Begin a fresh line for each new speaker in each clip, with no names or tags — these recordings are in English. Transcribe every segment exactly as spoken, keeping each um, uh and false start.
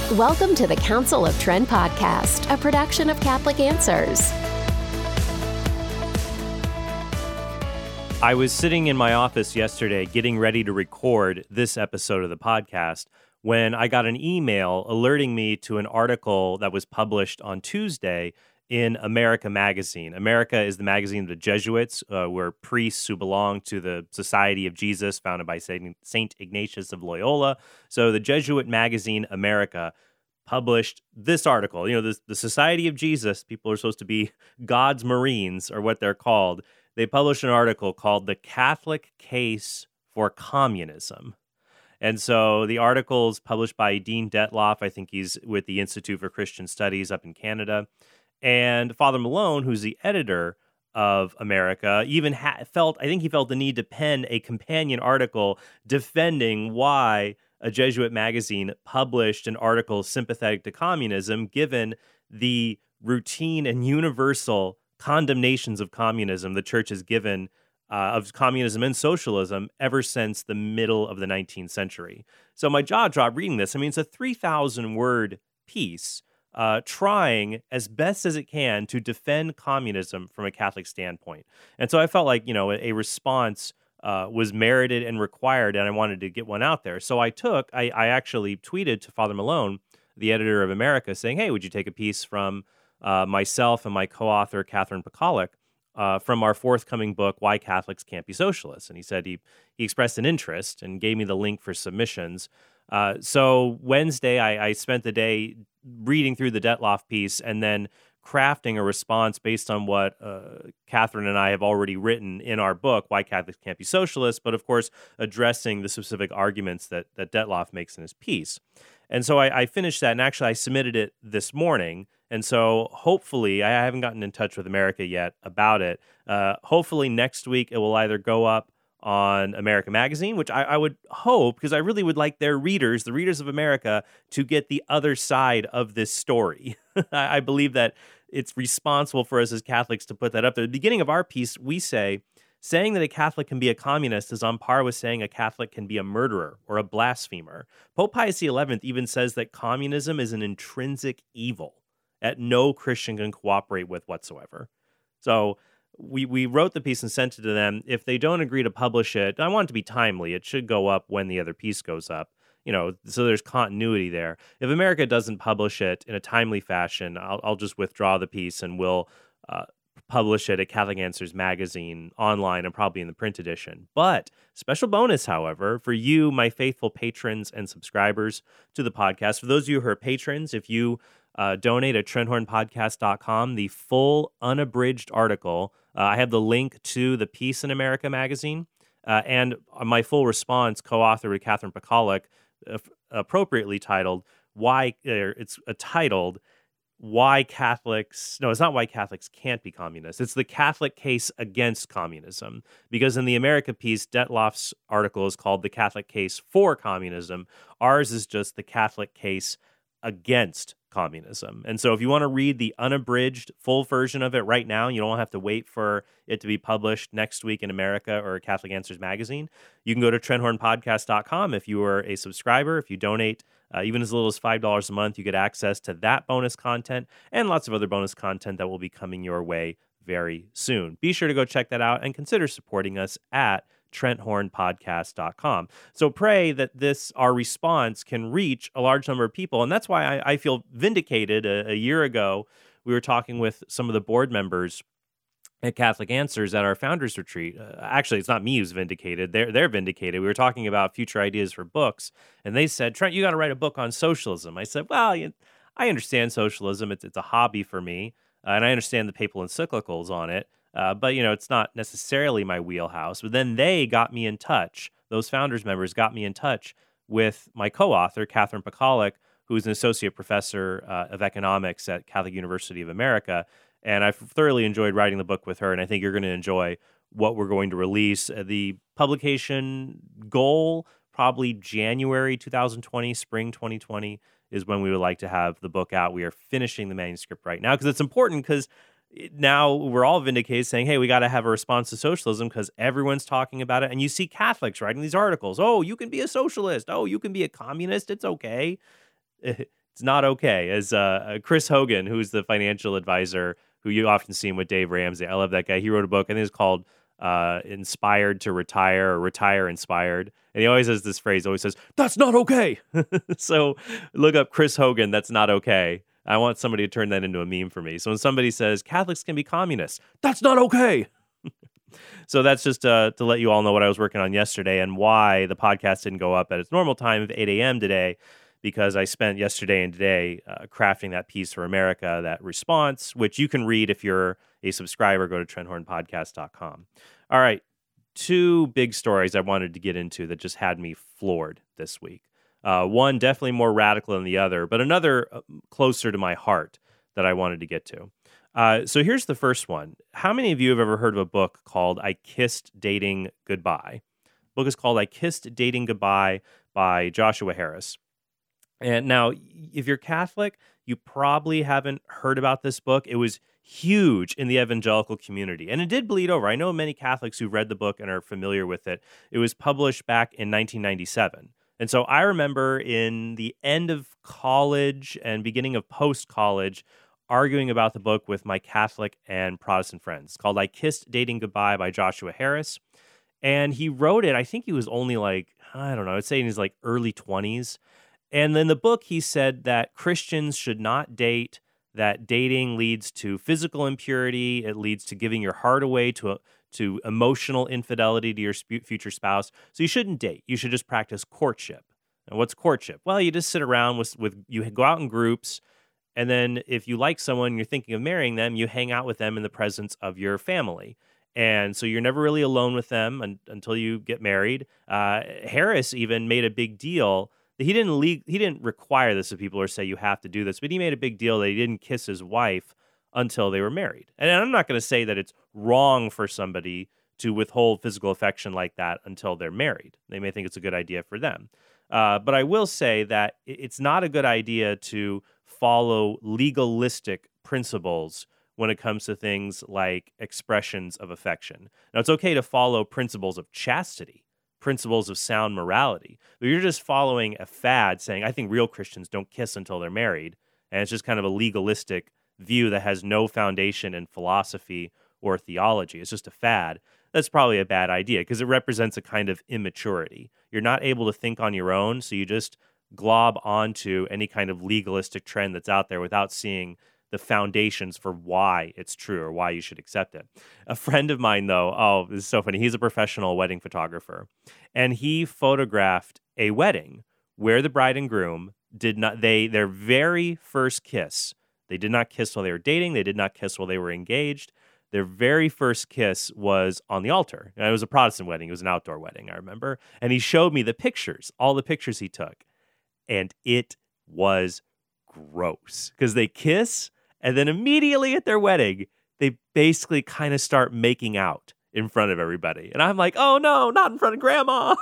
Welcome to the Council of Trent podcast, a production of Catholic Answers.
I was sitting in my office yesterday getting ready to record this episode of the podcast when I got an email alerting me to an article that was published on Tuesday in America Magazine. America is the magazine of the Jesuits, uh, were priests who belong to the Society of Jesus, founded by Saint Ignatius of Loyola. So the Jesuit magazine America published this article. You know, the, the Society of Jesus, people are supposed to be God's Marines, or what they're called. They published an article called The Catholic Case for Communism. And so the article is published by Dean Detloff. I think he's with the Institute for Christian Studies up in Canada. And Father Malone, who's the editor of America, even ha- felt, I think he felt the need to pen a companion article defending why a Jesuit magazine published an article sympathetic to communism, given the routine and universal condemnations of communism the church has given uh, of communism and socialism ever since the middle of the nineteenth century. So my jaw dropped reading this. I mean, it's a three thousand word piece uh, trying as best as it can to defend communism from a Catholic standpoint. And so I felt like, you know, a, a response uh, was merited and required, and I wanted to get one out there. So I took, I, I actually tweeted to Father Malone, the editor of America, saying, hey, would you take a piece from Uh, myself and my co-author, Catherine Pacolic, uh, from our forthcoming book, Why Catholics Can't Be Socialists. And he said he, he expressed an interest and gave me the link for submissions. Uh, so Wednesday, I, I spent the day reading through the Detloff piece and then crafting a response based on what uh, Catherine and I have already written in our book, Why Catholics Can't Be Socialists, but of course, addressing the specific arguments that, that Detloff makes in his piece. And so I, I finished that, and actually I submitted it this morning. And so hopefully, I haven't gotten in touch with America yet about it. Uh, hopefully next week it will either go up on America Magazine, which I, I would hope, because I really would like their readers, the readers of America, to get the other side of this story. I, I believe that it's responsible for us as Catholics to put that up there. At the beginning of our piece, we say, saying that a Catholic can be a communist is on par with saying a Catholic can be a murderer or a blasphemer. Pope Pius the eleventh even says that communism is an intrinsic evil that no Christian can cooperate with whatsoever. So we we wrote the piece and sent it to them. If they don't agree to publish it, I want it to be timely. It should go up when the other piece goes up, you know, so there's continuity there. If America doesn't publish it in a timely fashion, I'll, I'll just withdraw the piece and we'll uh, publish it at Catholic Answers Magazine online and probably in the print edition. But special bonus, however, for you, my faithful patrons and subscribers to the podcast, for those of you who are patrons, if you Uh, donate at trent horn podcast dot com, the full unabridged article. Uh, I have the link to the piece in America Magazine uh, and my full response, co-authored with Catherine Pacolic, uh, appropriately titled, Why, uh, it's uh, titled, Why Catholics, no, it's not Why Catholics Can't Be Communists. It's the Catholic Case Against Communism. Because in the America piece, Detloff's article is called The Catholic Case for Communism. Ours is just the Catholic Case Against Communism. And so if you want to read the unabridged full version of it right now, you don't have to wait for it to be published next week in America or Catholic Answers Magazine. You can go to trent horn podcast dot com. If you are a subscriber, if you donate uh, even as little as five dollars a month, you get access to that bonus content and lots of other bonus content that will be coming your way very soon. Be sure to go check that out and consider supporting us at trent horn podcast dot com. So pray that this, our response, can reach a large number of people. And that's why I, I feel vindicated. A, a year ago, we were talking with some of the board members at Catholic Answers at our founders retreat. Uh, actually, it's not me who's vindicated. They're, they're vindicated. We were talking about future ideas for books. And they said, Trent, you got to write a book on socialism. I said, well, you, I understand socialism. It's, it's a hobby for me. Uh, and I understand the papal encyclicals on it. Uh, but, you know, it's not necessarily my wheelhouse. But then they got me in touch. Those founders members got me in touch with my co-author, Catherine Pacolic, who is an associate professor uh, of economics at Catholic University of America. And I've thoroughly enjoyed writing the book with her. And I think you're going to enjoy what we're going to release. Uh, the publication goal, probably January two thousand twenty, spring twenty twenty, is when we would like to have the book out. We are finishing the manuscript right now because it's important, because now we're all vindicated saying, hey, we got to have a response to socialism because everyone's talking about it. And you see Catholics writing these articles. Oh, you can be a socialist. Oh, you can be a communist. It's okay. It's not okay. As uh, Chris Hogan, who's the financial advisor who you often see him with Dave Ramsey. I love that guy. He wrote a book, I think it's called uh, Inspired to Retire or Retire Inspired. And he always has this phrase, always says, that's not okay. So look up Chris Hogan, that's not okay. I want somebody to turn that into a meme for me. So when somebody says Catholics can be communists, that's not okay. So that's just uh, to let you all know what I was working on yesterday and why the podcast didn't go up at its normal time of eight a.m. today, because I spent yesterday and today uh, crafting that piece for America, that response, which you can read if you're a subscriber. Go to trent horn podcast dot com. All right, two big stories I wanted to get into that just had me floored this week. Uh, one definitely more radical than the other, but another uh, closer to my heart that I wanted to get to. Uh, so here's the first one. How many of you have ever heard of a book called I Kissed Dating Goodbye? The book is called I Kissed Dating Goodbye by Joshua Harris. And now, if you're Catholic, you probably haven't heard about this book. It was huge in the evangelical community, and it did bleed over. I know many Catholics who read the book and are familiar with it. It was published back in nineteen ninety-seven. And so I remember in the end of college and beginning of post-college arguing about the book with my Catholic and Protestant friends. It's called I Kissed Dating Goodbye by Joshua Harris. And he wrote it, I think he was only like, I don't know, I'd say in his like early twenties. And in the book, he said that Christians should not date, that dating leads to physical impurity, it leads to giving your heart away to a, to emotional infidelity to your sp- future spouse. So you shouldn't date. You should just practice courtship. And what's courtship? Well, you just sit around with, with you go out in groups, and then if you like someone, you're thinking of marrying them, you hang out with them in the presence of your family. And so you're never really alone with them un- until you get married. Uh, Harris even made a big deal. He didn't le- he didn't require this of people or say you have to do this, but he made a big deal that he didn't kiss his wife until they were married. And I'm not going to say that it's wrong for somebody to withhold physical affection like that until they're married. They may think it's a good idea for them. Uh, but I will say that it's not a good idea to follow legalistic principles when it comes to things like expressions of affection. Now, it's okay to follow principles of chastity, principles of sound morality, but you're just following a fad saying, I think real Christians don't kiss until they're married, and it's just kind of a legalistic view that has no foundation in philosophy or theology. It's just a fad. That's probably a bad idea because it represents a kind of immaturity. You're not able to think on your own, so you just glob onto any kind of legalistic trend that's out there without seeing the foundations for why it's true or why you should accept it. A friend of mine, though, oh, this is so funny. He's a professional wedding photographer, and he photographed a wedding where the bride and groom did not, they, their very first kiss, they did not kiss while they were dating. They did not kiss while they were engaged. Their very first kiss was on the altar. And it was a Protestant wedding. It was an outdoor wedding, I remember. And he showed me the pictures, all the pictures he took. And it was gross because they kiss, and then immediately at their wedding, they basically kind of start making out in front of everybody. And I'm like, oh no, not in front of grandma.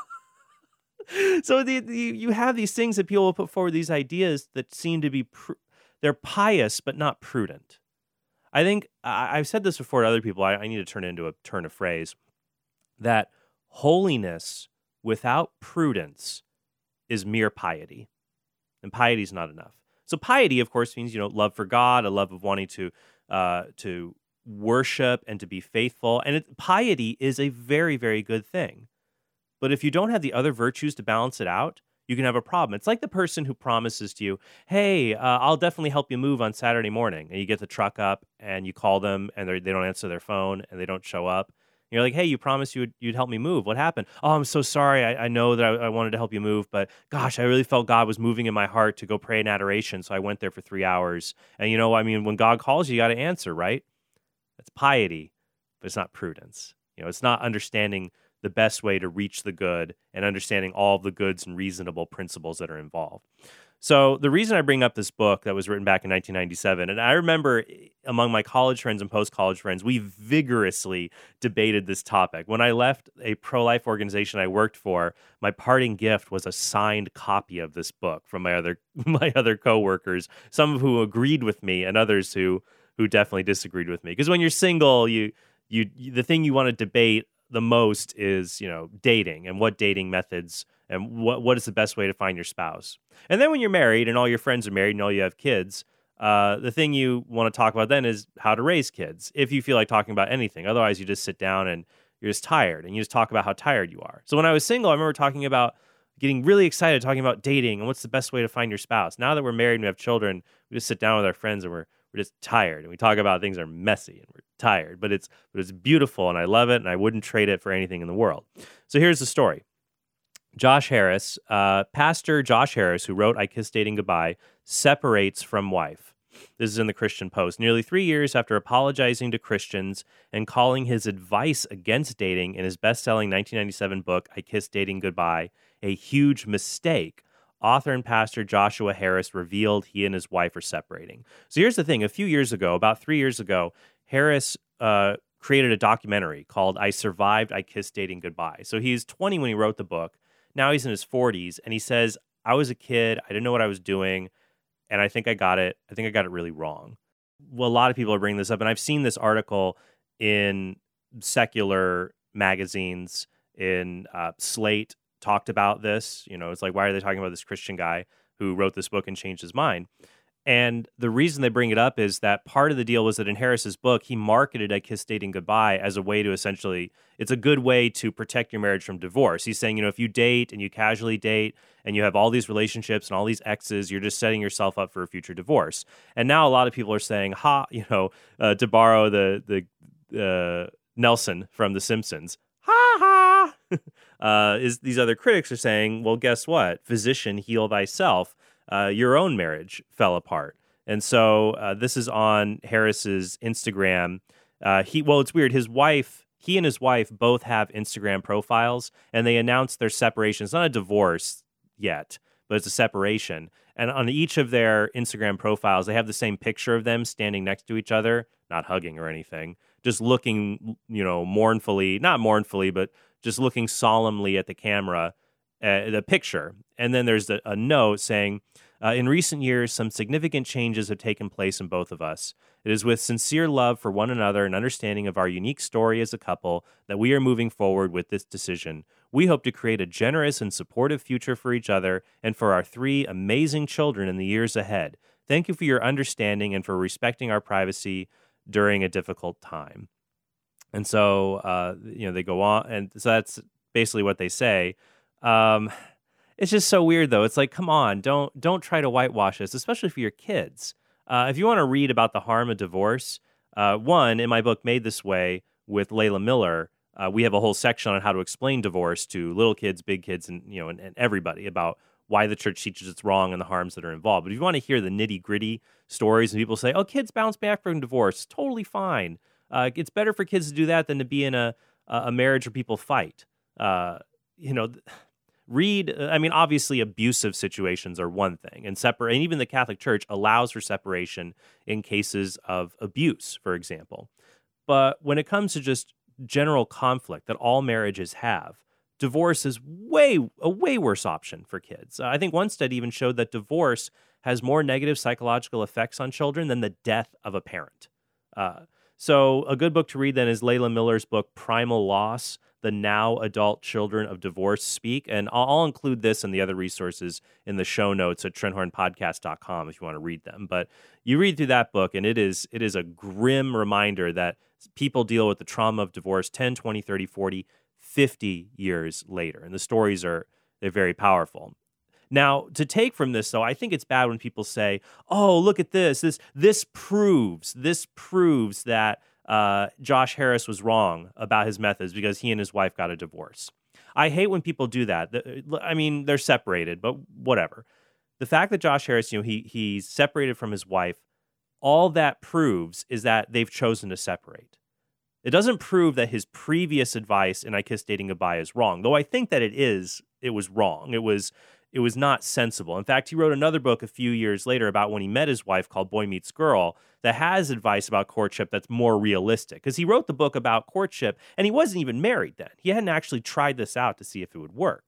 So the, the, you have these things that people will put forward, these ideas that seem to be, pr- they're pious, but not prudent. I think, I, I've said this before to other people, I, I need to turn it into a turn of phrase, that holiness without prudence is mere piety. And piety is not enough. So piety, of course, means, you know, love for God, a love of wanting to uh, to worship and to be faithful. And it, piety is a very, very good thing. But if you don't have the other virtues to balance it out, you can have a problem. It's like the person who promises to you, hey, uh, I'll definitely help you move on Saturday morning. And you get the truck up and you call them and they don't answer their phone and they don't show up. You're like, hey, you promised you would, you'd help me move. What happened? Oh, I'm so sorry. I, I know that I, I wanted to help you move, but gosh, I really felt God was moving in my heart to go pray in adoration, so I went there for three hours. And you know, I mean, when God calls you, you got to answer, right? That's piety, but it's not prudence. You know, it's not understanding the best way to reach the good and understanding all of the goods and reasonable principles that are involved. So the reason I bring up this book that was written back in nineteen ninety-seven, and I remember among my college friends and post-college friends, we vigorously debated this topic. When I left a pro-life organization I worked for, my parting gift was a signed copy of this book from my other my other coworkers, some of who agreed with me and others who who definitely disagreed with me. Because when you're single, you you the thing you want to debate the most is, you know, dating and what dating methods and what what is the best way to find your spouse. And then when you're married and all your friends are married and all you have kids, uh, the thing you want to talk about then is how to raise kids, if you feel like talking about anything. Otherwise, you just sit down and you're just tired, and you just talk about how tired you are. So when I was single, I remember talking about getting really excited, talking about dating and what's the best way to find your spouse. Now that we're married and we have children, we just sit down with our friends and we're we're just tired, and we talk about things that are messy and we're tired, but it's but it's beautiful, and I love it, and I wouldn't trade it for anything in the world. So here's the story. Josh Harris, uh, Pastor Josh Harris, who wrote I Kissed Dating Goodbye, separates from wife. This is in the Christian Post. Nearly three years after apologizing to Christians and calling his advice against dating in his best-selling nineteen ninety-seven book, I Kissed Dating Goodbye, a huge mistake, author and pastor Joshua Harris revealed he and his wife are separating. So here's the thing. A few years ago, about three years ago, Harris uh, created a documentary called I Survived, I Kissed Dating Goodbye. So he's twenty when he wrote the book. Now he's in his forties, and he says, I was a kid. I didn't know what I was doing. And I think I got it. I think I got it really wrong. Well, a lot of people are bringing this up, and I've seen this article in secular magazines, in uh, Slate talked about this. You know, it's like, why are they talking about this Christian guy who wrote this book and changed his mind? And the reason they bring it up is that part of the deal was that in Harris's book, he marketed I Kissed Dating Goodbye as a way to essentially, it's a good way to protect your marriage from divorce. He's saying, you know, if you date and you casually date and you have all these relationships and all these exes, you're just setting yourself up for a future divorce. And now a lot of people are saying, ha, you know, uh, to borrow the, the uh, Nelson from The Simpsons, ha ha, uh, is these other critics are saying, well, guess what? Physician, heal thyself. Uh, your own marriage fell apart. And so uh, this is on Harris's Instagram. Uh, he well, it's weird. His wife, he and his wife both have Instagram profiles, and they announced their separation. It's not a divorce yet, but it's a separation. And on each of their Instagram profiles, they have the same picture of them standing next to each other, not hugging or anything, just looking, you know, mournfully, not mournfully, but just looking solemnly at the camera, uh, the picture. And then there's a, a note saying, uh, in recent years, some significant changes have taken place in both of us. It is with sincere love for one another and understanding of our unique story as a couple that we are moving forward with this decision. We hope to create a generous and supportive future for each other and for our three amazing children in the years ahead. Thank you for your understanding and for respecting our privacy during a difficult time. And so, uh, you know, they go on, and so that's basically what they say. Um, it's just so weird, though. It's like, come on, don't don't try to whitewash this, especially for your kids. Uh, if you want to read about the harm of divorce, uh, one, in my book, Made This Way, with Layla Miller, uh, we have a whole section on how to explain divorce to little kids, big kids, and you know, and, and everybody about why the church teaches it's wrong and the harms that are involved. But if you want to hear the nitty gritty stories, and people say, "Oh, kids bounce back from divorce, totally fine. Uh, it's better for kids to do that than to be in a a marriage where people fight." Uh, you know. Read, I mean, obviously abusive situations are one thing, and separate, and even the Catholic Church allows for separation in cases of abuse, for example. But when it comes to just general conflict that all marriages have, divorce is way a way worse option for kids. Uh, I think one study even showed that divorce has more negative psychological effects on children than the death of a parent. Uh, so a good book to read then is Layla Miller's book, Primal Loss: The Now Adult Children of Divorce Speak. And I'll, I'll include this and the other resources in the show notes at trent horn podcast dot com if you want to read them. But you read through that book, and it is it is a grim reminder that people deal with the trauma of divorce ten, twenty, thirty, forty, fifty years later. And the stories are, they're very powerful. Now, to take from this, though, I think it's bad when people say, oh, look at this. This this proves, this proves that uh, Josh Harris was wrong about his methods because he and his wife got a divorce. I hate when people do that. I mean, they're separated, but whatever. The fact that Josh Harris, you know, he he's separated from his wife, all that proves is that they've chosen to separate. It doesn't prove that his previous advice in I Kissed Dating Goodbye is wrong, though I think that it is. It was wrong. It was it was not sensible. In fact, he wrote another book a few years later about when he met his wife called Boy Meets Girl that has advice about courtship that's more realistic, because he wrote the book about courtship and he wasn't even married then. He hadn't actually tried this out to see if it would work.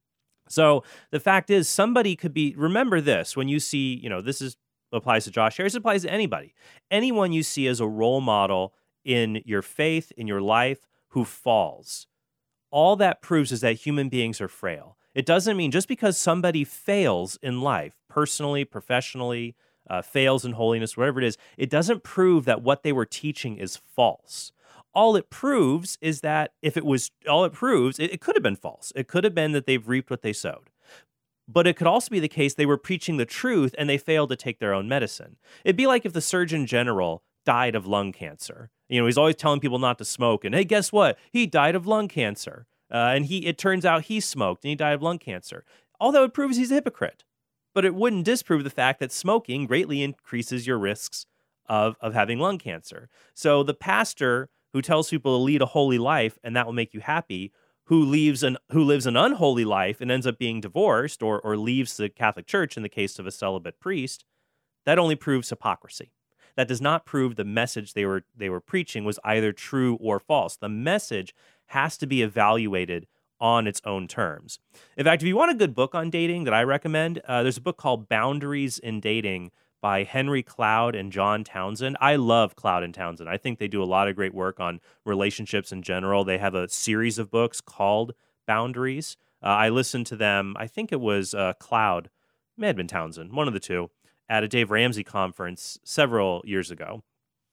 So the fact is, somebody could be, remember this, when you see, you know, this is applies to Josh Harris, it applies to anybody. Anyone you see as a role model in your faith, in your life, who falls. All that proves is that human beings are frail. It doesn't mean just because somebody fails in life, personally, professionally, uh, fails in holiness, whatever it is, it doesn't prove that what they were teaching is false. All it proves is that if it was, all it proves, it, it could have been false. It could have been that they've reaped what they sowed. But it could also be the case they were preaching the truth and they failed to take their own medicine. It'd be like if the Surgeon General died of lung cancer. You know, he's always telling people not to smoke. And hey, guess what? He died of lung cancer. Uh, and he it turns out he smoked and he died of lung cancer. All that would prove is he's a hypocrite. But it wouldn't disprove the fact that smoking greatly increases your risks of, of having lung cancer. So the pastor who tells people to lead a holy life and that will make you happy, who leaves an who lives an unholy life and ends up being divorced or or leaves the Catholic Church in the case of a celibate priest, that only proves hypocrisy. That does not prove the message they were they were preaching was either true or false. The message has to be evaluated on its own terms. In fact, if you want a good book on dating that I recommend, uh, there's a book called Boundaries in Dating by Henry Cloud and John Townsend. I love Cloud and Townsend. I think they do a lot of great work on relationships in general. They have a series of books called Boundaries. Uh, I listened to them, I think it was uh, Cloud, may have been Townsend, one of the two, at a Dave Ramsey conference several years ago.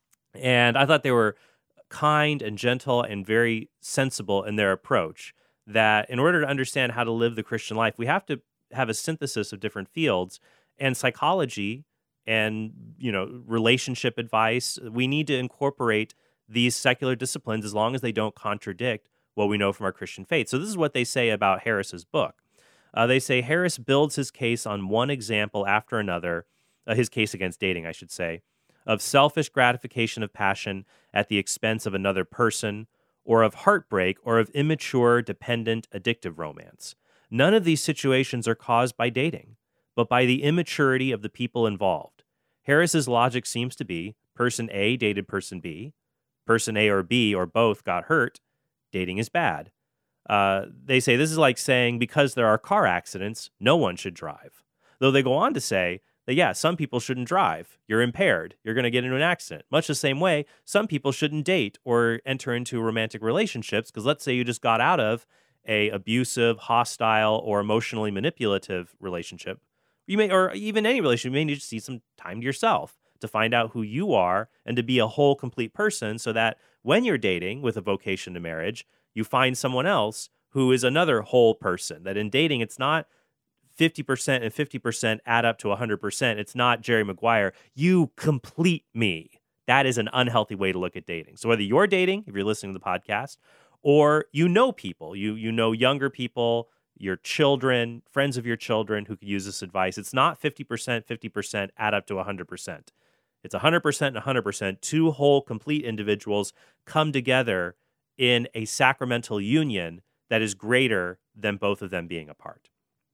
And I thought they were kind and gentle and very sensible in their approach, that in order to understand how to live the Christian life, we have to have a synthesis of different fields, and psychology and, you know, relationship advice. We need to incorporate these secular disciplines as long as they don't contradict what we know from our Christian faith. So this is what they say about Harris's book. Uh, they say Harris builds his case on one example after another, uh, his case against dating, I should say, of selfish gratification of passion at the expense of another person, or of heartbreak, or of immature, dependent, addictive romance. None of these situations are caused by dating, but by the immaturity of the people involved. Harris's logic seems to be, person A dated person B, person A or B or both got hurt, dating is bad. Uh, they say this is like saying because there are car accidents, no one should drive. Though they go on to say that, yeah, some people shouldn't drive. You're impaired. You're going to get into an accident. Much the same way, some people shouldn't date or enter into romantic relationships because let's say you just got out of a abusive, hostile, or emotionally manipulative relationship. You may, or even any relationship, you may need to see some time to yourself to find out who you are and to be a whole, complete person so that when you're dating with a vocation to marriage, you find someone else who is another whole person. That in dating, it's not fifty percent and fifty percent add up to one hundred percent. It's not Jerry Maguire. You complete me. That is an unhealthy way to look at dating. So whether you're dating, if you're listening to the podcast, or you know people, you you know younger people, your children, friends of your children who could use this advice, it's not fifty percent, fifty percent add up to one hundred percent. It's one hundred percent and one hundred percent. Two whole, complete individuals come together in a sacramental union that is greater than both of them being apart.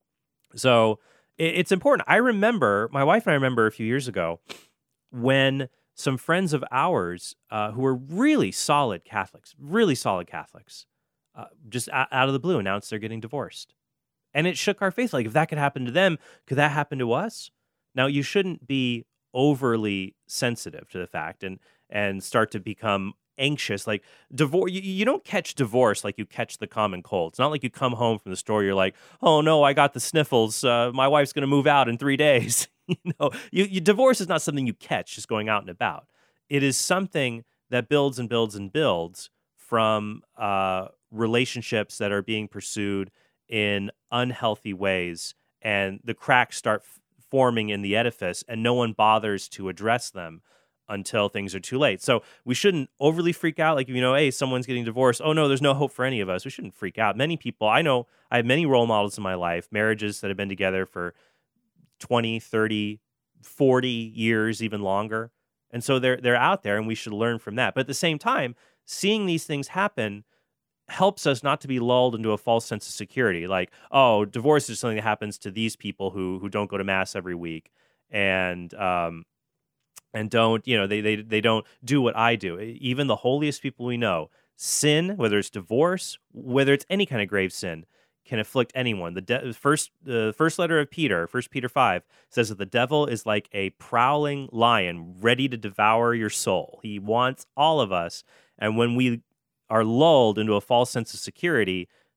So it's important. I remember, my wife and I remember a few years ago when some friends of ours uh, who were really solid Catholics, really solid Catholics, uh, just out of the blue announced they're getting divorced. And it shook our faith. Like, if that could happen to them, could that happen to us? Now, you shouldn't be overly sensitive to the fact and and start to become anxious. Like, divorce, you, you don't catch divorce like you catch the common cold. It's not like you come home from the store, you're like, oh no, I got the sniffles. Uh, my wife's going to move out in three days. you know, you, you, divorce is not something you catch just going out and about. It is something that builds and builds and builds from uh, relationships that are being pursued in unhealthy ways, and the cracks start f- forming in the edifice, and no one bothers to address them until things are too late. So we shouldn't overly freak out. Like, you know, hey, someone's getting divorced. Oh no, there's no hope for any of us. We shouldn't freak out. Many people, I know, I have many role models in my life, marriages that have been together for twenty, thirty, forty years, even longer. And so they're they're out there, and we should learn from that. But at the same time, seeing these things happen helps us not to be lulled into a false sense of security. Like, oh, divorce is something that happens to these people who who don't go to mass every week and um and don't, you know, they they they don't do what I do. Even the holiest people we know, sin, whether it's divorce, whether it's any kind of grave sin, can afflict anyone. The de- first the first letter of Peter, First Peter five, says that the devil is like a prowling lion ready to devour your soul. He wants all of us, and when we are lulled into a false sense of security,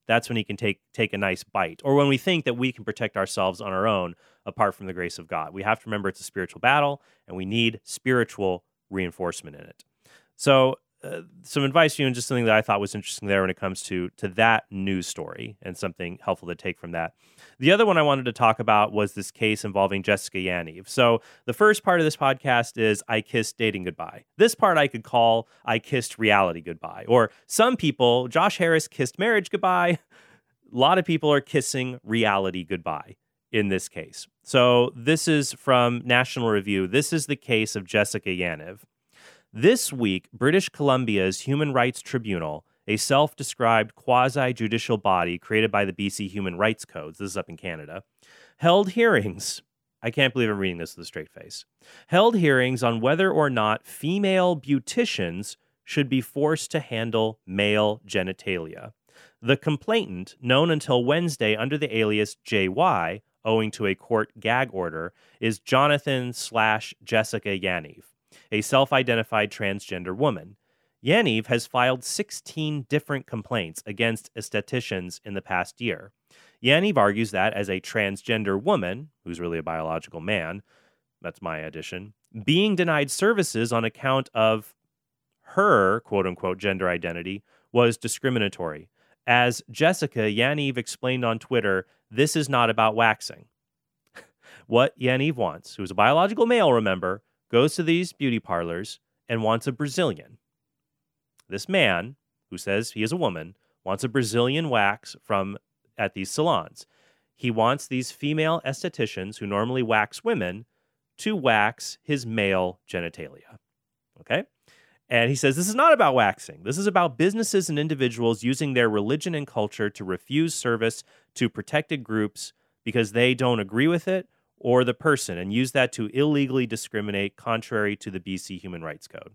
that's when he can take take a nice bite. Or when we think that we can protect ourselves on our own apart from the grace of God. We have to remember it's a spiritual battle, and we need spiritual reinforcement in it. So uh, some advice for you, and just something that I thought was interesting there when it comes to, to that news story, and something helpful to take from that. The other one I wanted to talk about was this case involving Jessica Yaniv. So the first part of this podcast is I kissed dating goodbye. This part I could call I kissed reality goodbye. Or some people, Josh Harris kissed marriage goodbye. A lot of people are kissing reality goodbye in this case. So this is from National Review. This is the case of Jessica Yaniv. This week, British Columbia's Human Rights Tribunal, a self-described quasi-judicial body created by the B C Human Rights Codes, this is up in Canada, held hearings. I can't believe I'm reading this with a straight face. Held hearings on whether or not female beauticians should be forced to handle male genitalia. The complainant, known until Wednesday under the alias J Y, owing to a court gag order, is Jonathan slash Jessica Yaniv, a self-identified transgender woman. Yaniv has filed sixteen different complaints against estheticians in the past year. Yaniv argues that as a transgender woman, who's really a biological man, that's my addition, being denied services on account of her quote-unquote gender identity was discriminatory. As Jessica Yaniv explained on Twitter, this is not about waxing. What Yaniv wants, who's a biological male, remember, goes to these beauty parlors and wants a Brazilian. This man, who says he is a woman, wants a Brazilian wax from at these salons. He wants these female estheticians who normally wax women to wax his male genitalia. Okay? And he says this is not about waxing. This is about businesses and individuals using their religion and culture to refuse service to protected groups because they don't agree with it or the person, and use that to illegally discriminate contrary to the B C Human Rights Code.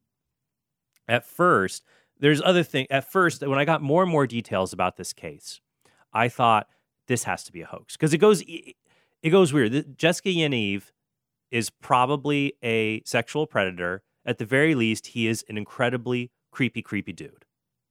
At first, there's other thing. At first, when I got more and more details about this case, I thought this has to be a hoax because it goes, it goes weird. Jessica Yaniv is probably a sexual predator. At the very least, he is an incredibly creepy, creepy dude.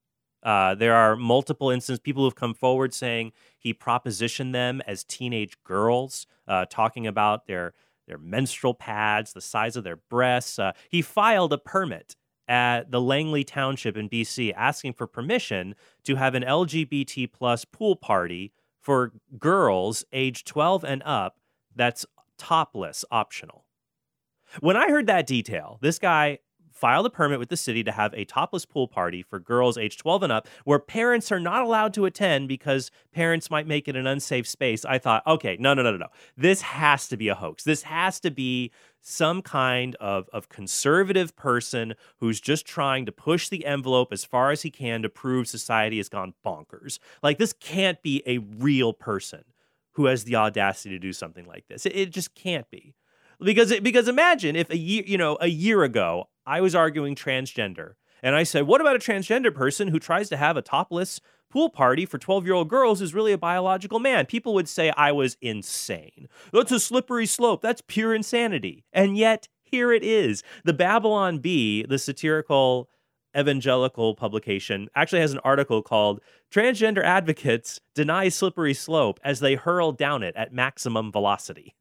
Uh, there are multiple instances, people who have come forward saying he propositioned them as teenage girls, uh, talking about their their menstrual pads, the size of their breasts. Uh, he filed a permit at the Langley Township in B C asking for permission to have an L G B T plus pool party for girls age twelve and up that's topless optional. When I heard that detail, this guy filed a permit with the city to have a topless pool party for girls age twelve and up where parents are not allowed to attend because parents might make it an unsafe space. I thought, okay, no, no, no, no, no. This has to be a hoax. This has to be some kind of, of conservative person who's just trying to push the envelope as far as he can to prove society has gone bonkers. Like, this can't be a real person who has the audacity to do something like this. It, it just can't be. Because because imagine if a year, you know, a year ago, I was arguing transgender, and I said, what about a transgender person who tries to have a topless pool party for twelve-year-old girls who's really a biological man? People would say I was insane. That's a slippery slope. That's pure insanity. And yet, here it is. The Babylon Bee, the satirical evangelical publication, actually has an article called Transgender Advocates Deny Slippery Slope as They Hurl Down It at Maximum Velocity.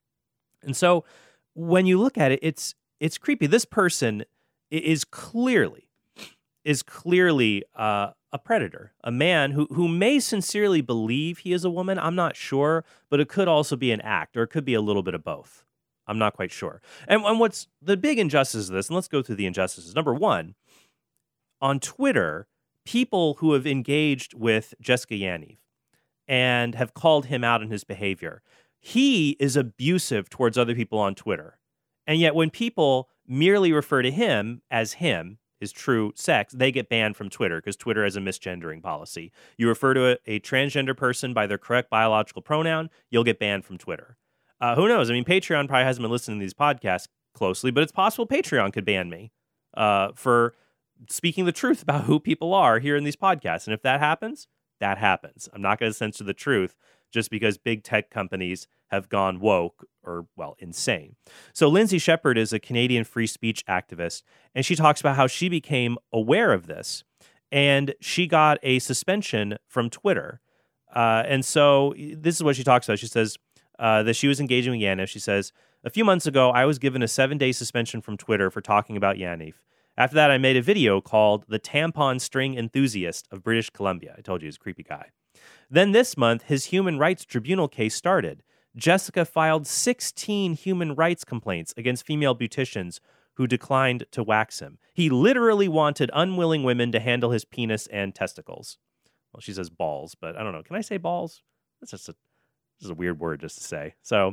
And so when you look at it, it's it's creepy. This person is clearly is clearly uh, a predator, a man who who may sincerely believe he is a woman. I'm not sure, but it could also be an act, or it could be a little bit of both. I'm not quite sure. And, and what's the big injustice of this, and let's go through the injustices. Number one, on Twitter, people who have engaged with Jessica Yaniv and have called him out on his behavior, he is abusive towards other people on Twitter. And yet when people merely refer to him as him, his true sex, they get banned from Twitter because Twitter has a misgendering policy. You refer to a, a transgender person by their correct biological pronoun, you'll get banned from Twitter. Uh, who knows? I mean, Patreon probably hasn't been listening to these podcasts closely, but it's possible Patreon could ban me uh, for speaking the truth about who people are here in these podcasts. And if that happens, that happens. I'm not going to censor the truth just because big tech companies have gone woke or, well, insane. So Lindsay Shepherd is a Canadian free speech activist, and she talks about how she became aware of this and she got a suspension from Twitter. Uh, and so this is what she talks about. She says uh, that she was engaging with Yaniv. She says, a few months ago, I was given a seven-day suspension from Twitter for talking about Yaniv. After that, I made a video called The Tampon String Enthusiast of British Columbia. I told you he's a creepy guy. Then this month, his human rights tribunal case started. Jessica filed sixteen human rights complaints against female beauticians who declined to wax him. He literally wanted unwilling women to handle his penis and testicles. Well, she says balls, but I don't know. Can I say balls? That's just a, just a weird word just to say. So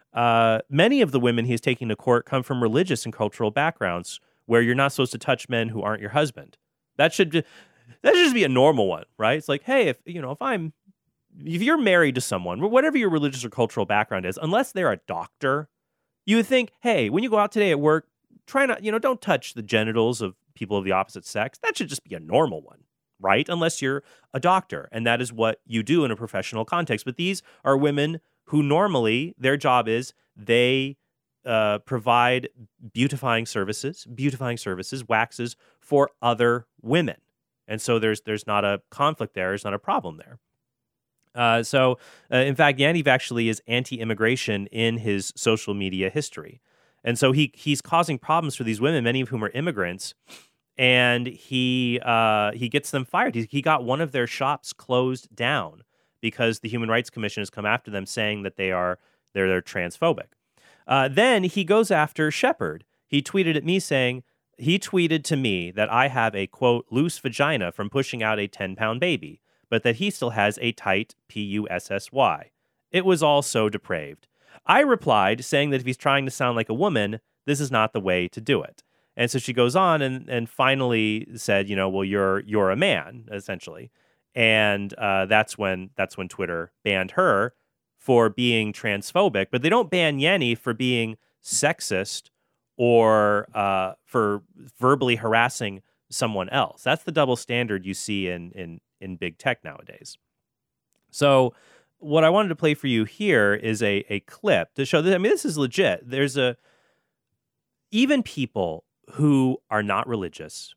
uh, many of the women he's taking to court come from religious and cultural backgrounds where you're not supposed to touch men who aren't your husband. That should that should just be a normal one, right? It's like, hey, if you know, if I'm if you're married to someone, whatever your religious or cultural background is, unless they're a doctor, you would think, hey, when you go out today at work, try not, you know, don't touch the genitals of people of the opposite sex. That should just be a normal one, right? Unless you're a doctor, and that is what you do in a professional context. But these are women who normally their job is they uh, provide beautifying services, beautifying services, waxes for other women. And so there's there's not a conflict there. There's not a problem there. Uh, so, uh, in fact, Yaniv actually is anti-immigration in his social media history. And so he he's causing problems for these women, many of whom are immigrants, and he uh, he gets them fired. He, he got one of their shops closed down because the Human Rights Commission has come after them, saying that they are they're, they're transphobic. Uh, then he goes after Shepard. He tweeted at me saying, he tweeted to me that I have a, quote, loose vagina from pushing out a ten-pound baby, but that he still has a tight P U S S Y. It was all so depraved. I replied, saying that if he's trying to sound like a woman, this is not the way to do it. And so she goes on and, and finally said, you know, well, you're you're a man, essentially. And uh, that's when that's when Twitter banned her for being transphobic. But they don't ban Yaniv for being sexist or uh, for verbally harassing someone else. That's the double standard you see in in in big tech nowadays. So what I wanted to play for you here is a a clip to show that, I mean, this is legit. There's a, even people who are not religious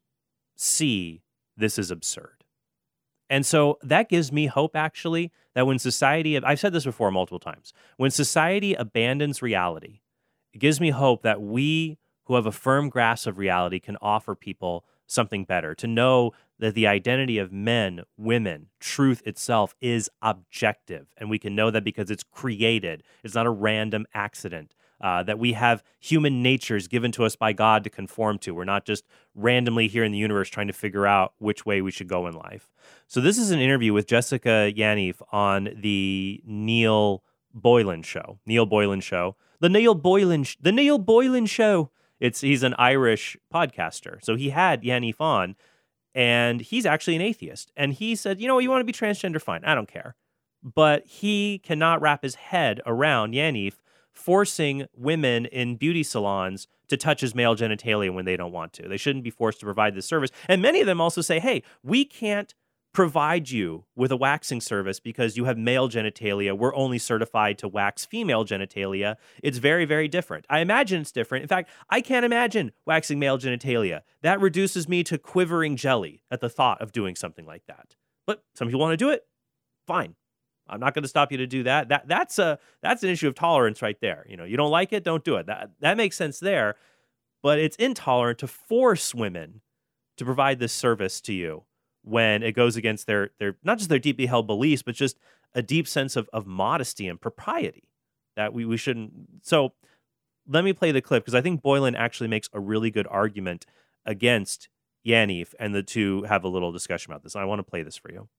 see this is absurd. And so that gives me hope, actually, that when society, I've said this before multiple times, when society abandons reality, it gives me hope that we who have a firm grasp of reality can offer people something better, to know that the identity of men, women, truth itself is objective. And we can know that because it's created. It's not a random accident. Uh, that we have human natures given to us by God to conform to. We're not just randomly here in the universe trying to figure out which way we should go in life. So this is an interview with Jessica Yaniv on the Neil Boylan Show. Neil Boylan Show. The Neil Boylan, sh- the Neil Boylan Show. It's he's an Irish podcaster. So he had Yaniv on, and he's actually an atheist. And he said, you know, you want to be transgender? Fine. I don't care. But he cannot wrap his head around Yaniv forcing women in beauty salons to touch his male genitalia when they don't want to. They shouldn't be forced to provide this service. And many of them also say, hey, we can't provide you with a waxing service because you have male genitalia. We're only certified to wax female genitalia. It's very, very different. I imagine it's different. In fact, I can't imagine waxing male genitalia. That reduces me to quivering jelly at the thought of doing something like that. But some people want to do it. Fine. I'm not going to stop you to do that. That that's a that's an issue of tolerance right there. You know, you don't like it, don't do it. That that makes sense there. But it's intolerant to force women to provide this service to you when it goes against their their not just their deeply held beliefs, but just a deep sense of of modesty and propriety that we we shouldn't. So let me play the clip because I think Boylan actually makes a really good argument against Yaniv, and the two have a little discussion about this. I want to play this for you.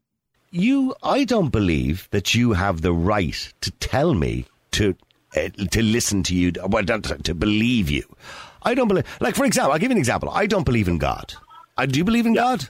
You, I don't believe that you have the right to tell me to uh, to listen to you, well, not to, to believe you. I don't believe, like, for example, I'll give you an example. I don't believe in God. I, do you believe in
yeah.
God?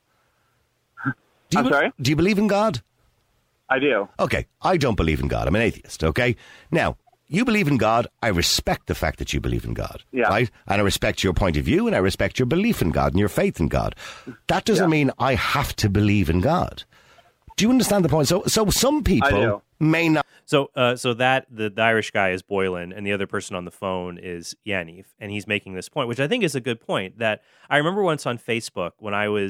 Do you
I'm
be,
sorry?
Do you believe in God?
I do.
Okay, I don't believe in God. I'm an atheist, okay? Now, you believe in God. I respect the fact that you believe in God,
yeah.
right? And I respect your point of view, and I respect your belief in God and your faith in God. That doesn't yeah. mean I have to believe in God. Do you understand the point? So, so some people may not.
So, uh, so that the, the Irish guy is Boylan, and the other person on the phone is Yaniv, and he's making this point, which I think is a good point. That I remember once on Facebook when I was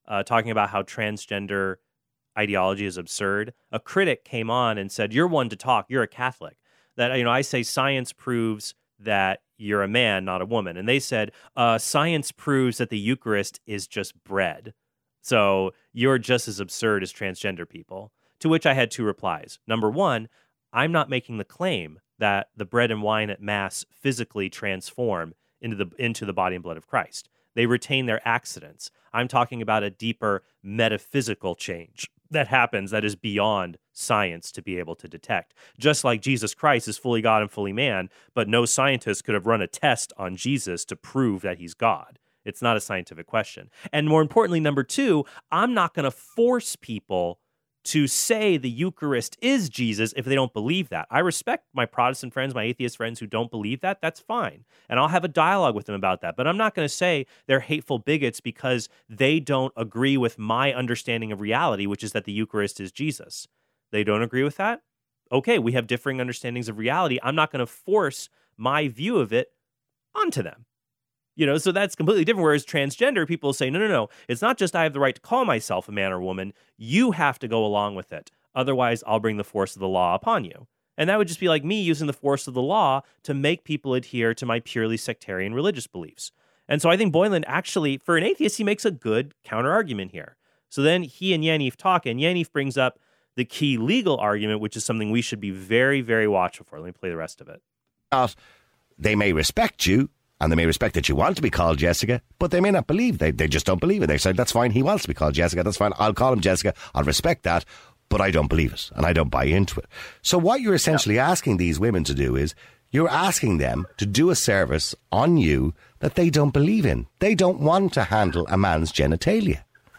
uh, talking about how transgender ideology is absurd. A critic came on and said, "You're one to talk. You're a Catholic. That, you know, I say science proves that you're a man, not a woman." And they said, uh, "Science proves that the Eucharist is just bread. So you're just as absurd as transgender people." To which I had two replies. Number one, I'm not making the claim that the bread and wine at Mass physically transform into the into the body and blood of Christ. They retain their accidents. I'm talking about a deeper metaphysical change that happens that is beyond science to be able to detect. Just like Jesus Christ is fully God and fully man, but no scientist could have run a test on Jesus to prove that he's God. It's not a scientific question. And more importantly, number two, I'm not going to force people to say the Eucharist is Jesus if they don't believe that. I respect my Protestant friends, my atheist friends who don't believe that. That's fine. And I'll have a dialogue with them about that. But I'm not going to say they're hateful bigots because they don't agree with my understanding of reality, which is that the Eucharist is Jesus. They don't agree with that? Okay, we have differing understandings of reality. I'm not going to force my view of it onto them. You know, so that's completely different. Whereas transgender people say, no, no, no, it's not just I have the right to call myself a man or woman. You have to go along with it. Otherwise, I'll bring the force of the law upon you. And that would just be like me using the force of the law to make people adhere to my purely sectarian religious beliefs. And so I think Boylan actually, for an atheist, he makes a good counter argument here. So then he and Yaniv talk, and Yaniv brings up the key legal argument, which is something we should be very, very watchful for. Let me play the rest of it.
Uh, they may respect you, and they may respect that you want to be called Jessica, but they may not believe. They they just don't believe it. They say, that's fine, he wants to be called Jessica, that's fine, I'll call him Jessica, I'll respect that, but I don't believe it, and I don't buy into it. So what you're essentially yeah. asking these women to do is, you're asking them to do a service on you that they don't believe in. They don't want to handle a man's genitalia.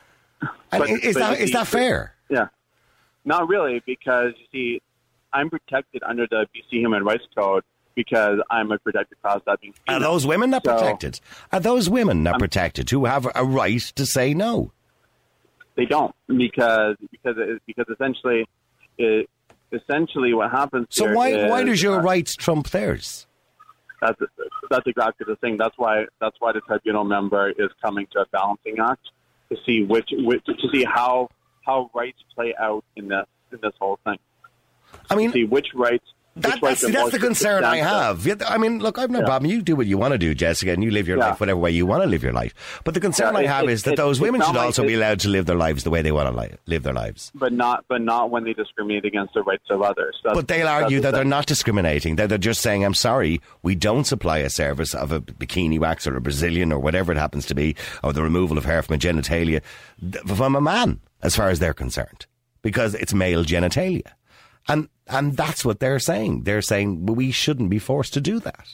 And but, is, but that, is see, that fair?
Yeah. Not really, because, you see, I'm protected under the B C Human Rights Code because I'm a protected class. That being female.
Are those women not so, protected? Are those women not um, protected who have a right to say no?
They don't, because because because essentially, it, essentially what happens.
So
here
why
is,
why does your
uh,
rights trump theirs?
That's that's exactly the thing. That's why that's why the tribunal member is coming to a balancing act to see which, which to see how how rights play out in this in this whole thing.
I mean,
to see which rights.
That, that's that's the concern I have. I mean, look, I've no yeah. problem. You do what you want to do, Jessica, and you live your yeah. life whatever way you want to live your life. But the concern yeah, it, I have it, is that it, those it, women should also like be allowed to live their lives the way they want to li- live their lives.
But not, but not when they discriminate against the rights of others. That's,
but they'll argue that they're not discriminating. That they're just saying, "I'm sorry, we don't supply a service of a bikini wax or a Brazilian or whatever it happens to be, or the removal of hair from a genitalia from a man, as far as they're concerned, because it's male genitalia." And and that's what they're saying. They're saying, well, we shouldn't be forced to do that.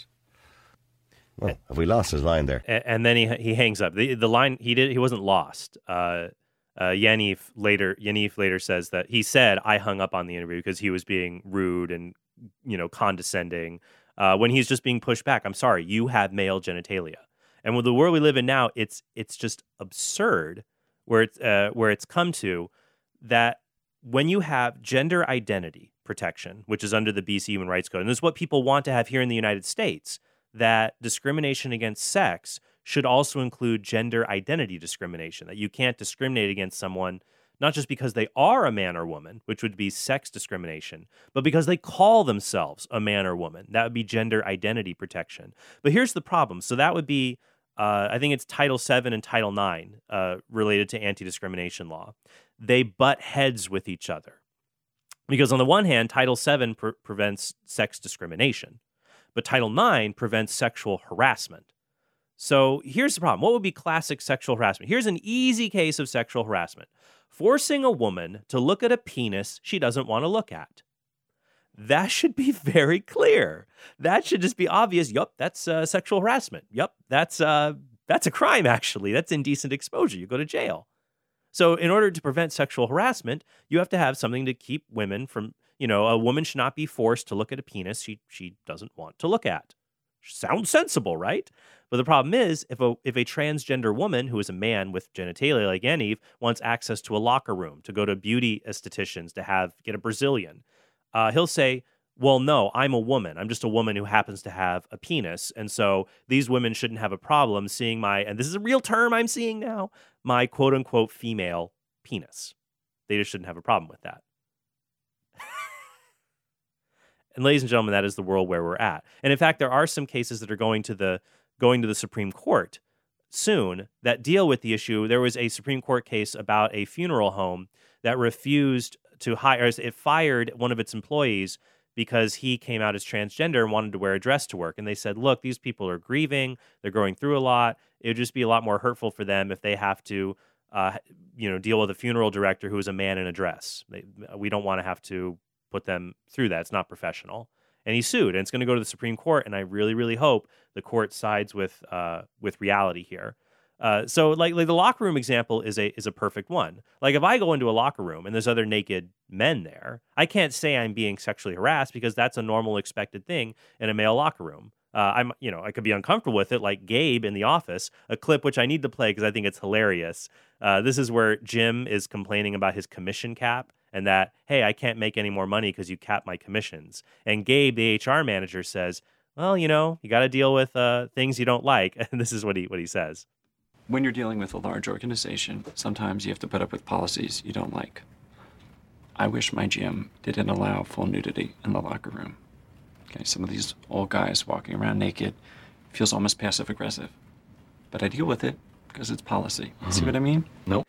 Well, have we lost his line there?
And, and then he he hangs up. The the line he did he wasn't lost. Uh, uh, Yaniv later Yaniv later says that he said I hung up on the interview because he was being rude and, you know, condescending. Uh, when he's just being pushed back. I'm sorry, you have male genitalia. And with the world we live in now, it's it's just absurd where it's uh, where it's come to that. When you have gender identity protection, which is under the B C Human Rights Code, and this is what people want to have here in the United States, that discrimination against sex should also include gender identity discrimination, that you can't discriminate against someone not just because they are a man or woman, which would be sex discrimination, but because they call themselves a man or woman. That would be gender identity protection. But here's the problem. So that would be, uh, I think it's Title seven and Title nine uh, related to anti-discrimination law. They butt heads with each other. Because on the one hand, Title seven pre- prevents sex discrimination, but Title nine prevents sexual harassment. So here's the problem. What would be classic sexual harassment? Here's an easy case of sexual harassment. Forcing a woman to look at a penis she doesn't want to look at. That should be very clear. That should just be obvious. Yup, that's uh, sexual harassment. Yup, that's uh, that's a crime, actually. That's indecent exposure. You go to jail. So in order to prevent sexual harassment, you have to have something to keep women from, you know, a woman should not be forced to look at a penis she she doesn't want to look at. Sounds sensible, right? But the problem is, if a if a transgender woman who is a man with genitalia like Yaniv wants access to a locker room, to go to beauty estheticians, to have get a Brazilian, uh, he'll say, well, no, I'm a woman. I'm just a woman who happens to have a penis. And so these women shouldn't have a problem seeing my, and this is a real term I'm seeing now, my quote unquote female penis. They just shouldn't have a problem with that. And ladies and gentlemen, that is the world where we're at. And in fact, there are some cases that are going to the going to the Supreme Court soon that deal with the issue. There was a Supreme Court case about a funeral home that refused to hire, it fired one of its employees because he came out as transgender and wanted to wear a dress to work. And they said, look, these people are grieving. They're going through a lot. It would just be a lot more hurtful for them if they have to, uh, you know, deal with a funeral director who is a man in a dress. They, we don't want to have to put them through that. It's not professional. And he sued, and it's going to go to the Supreme Court. And I really, really hope the court sides with uh, with reality here. Uh, so, like, like the locker room example is a is a perfect one. Like, if I go into a locker room and there's other naked men there, I can't say I'm being sexually harassed because that's a normal, expected thing in a male locker room. Uh, I'm, you know, I could be uncomfortable with it, like Gabe in The Office, a clip which I need to play because I think it's hilarious. Uh, this is where Jim is complaining about his commission cap. And that, hey, I can't make any more money because you capped my commissions. And Gabe, the H R manager, says, well, you know, you got to deal with uh, things you don't like. And this is what he what he says.
When you're dealing with a large organization, sometimes you have to put up with policies you don't like. I wish my gym didn't allow full nudity in the locker room. Okay, some of these old guys walking around naked feels almost passive-aggressive. But I deal with it because it's policy. Mm-hmm. See what I mean?
Nope.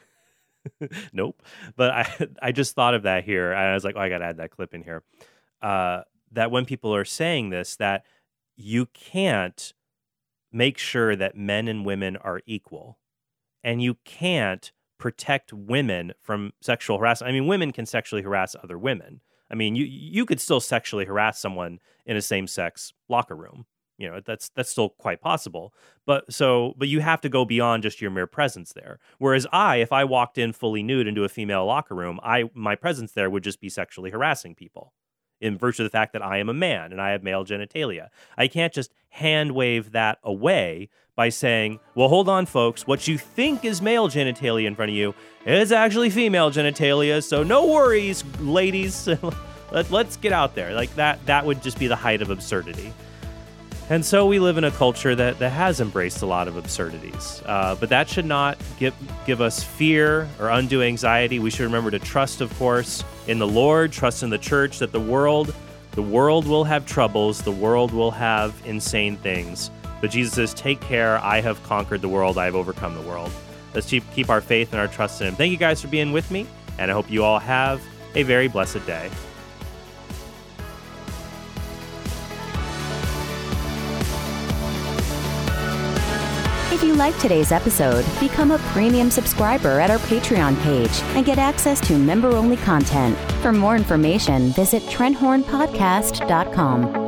Nope. But I I just thought of that here. I was like, oh, I got to add that clip in here. Uh, that when people are saying this, that you can't make sure that men and women are equal. And you can't protect women from sexual harassment. I mean, women can sexually harass other women. I mean, you you could still sexually harass someone in a same-sex locker room. You know, that's that's still quite possible. But so, but you have to go beyond just your mere presence there. Whereas I, if I walked in fully nude into a female locker room, I my presence there would just be sexually harassing people in virtue of the fact that I am a man and I have male genitalia. I can't just hand wave that away by saying, well, hold on, folks, what you think is male genitalia in front of you is actually female genitalia. So no worries, ladies. Let, let's get out there. Like that, that would just be the height of absurdity. And so we live in a culture that, that has embraced a lot of absurdities. Uh, but that should not give, give us fear or undue anxiety. We should remember to trust, of course, in the Lord, trust in the church, that the world, the world will have troubles. The world will have insane things. But Jesus says, take care. I have conquered the world. I have overcome the world. Let's keep, keep our faith and our trust in him. Thank you guys for being with me. And I hope you all have a very blessed day.
If you liked today's episode, become a premium subscriber at our Patreon page and get access to member-only content. For more information, visit trent horn podcast dot com.